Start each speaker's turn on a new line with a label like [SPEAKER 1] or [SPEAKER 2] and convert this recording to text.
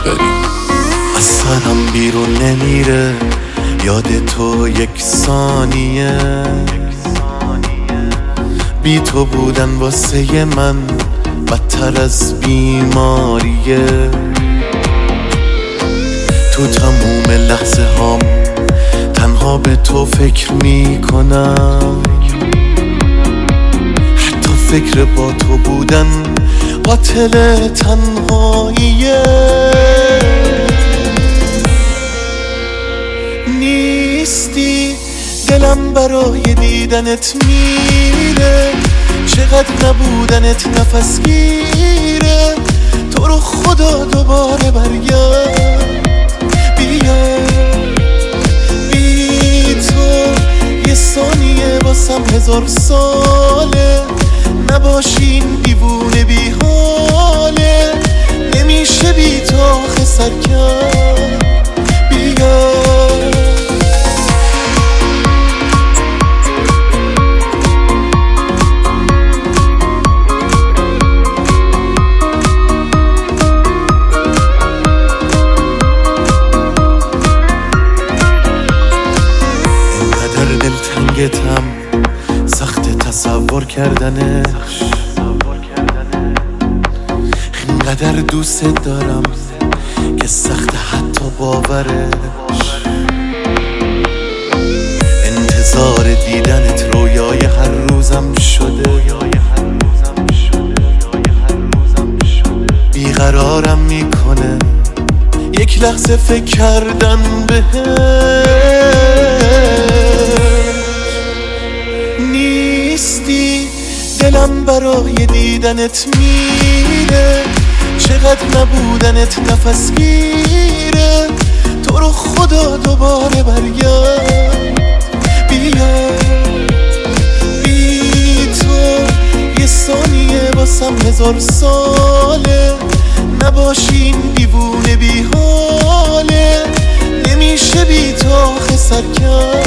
[SPEAKER 1] بریم.
[SPEAKER 2] از سرم بیرون نمیره یاد تو یک ثانیه، بی تو بودن واسه من بدتر از بیماریه. تو تموم لحظه هام تنها به تو فکر میکنم، حتی فکر با تو بودن قاتل تنهاییه. نیستی دلم برای دیدنت میره، چقدر نبودنت نفس گیره. تو رو خدا دوباره برگرد، بیا بی تو یه ثانیه واسم 1000 ساله. نباشین دیوونه بی حاله، نمیشه بی تو آخه سر کرد. بیا دلتنگتم سخت تصور کردنش، اینقدر دوست دارم که سخت حتی باورش. انتظار دیدنت رویای هر روزم شده، بیقرارم میکنه یک لحظه فکر کردن بهت. نیستی دلم برای دیدنت میره، چقدر نبودنت نفس گیره. تو رو خدا دوباره برگرد، بیا بی تو یه ثانیه واسم 1000 ساله. نباشین دیوونه بی حاله، نمیشه بی تو آخه سر کرد.